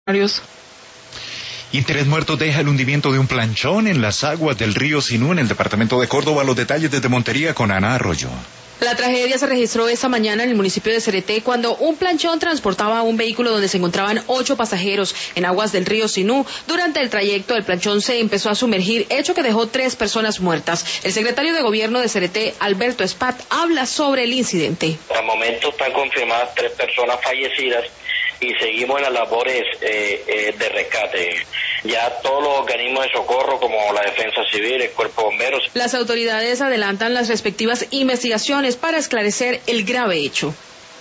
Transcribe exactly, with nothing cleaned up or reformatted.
Y tres muertos deja el hundimiento de un planchón en las aguas del río Sinú, en el departamento de Córdoba. Los detalles desde Montería con Ana Arroyo. La tragedia se registró esta mañana en el municipio de Cereté cuando un planchón transportaba un vehículo donde se encontraban ocho pasajeros en aguas del río Sinú. Durante el trayecto, el planchón se empezó a sumergir, hecho que dejó tres personas muertas. El secretario de Gobierno de Cereté, Alberto Espat, habla sobre el incidente. Al momento están confirmadas tres personas fallecidas y seguimos en las labores eh, eh, de rescate. Ya todos los organismos de socorro como la Defensa Civil, el Cuerpo de Bomberos. Las autoridades adelantan las respectivas investigaciones para esclarecer el grave hecho.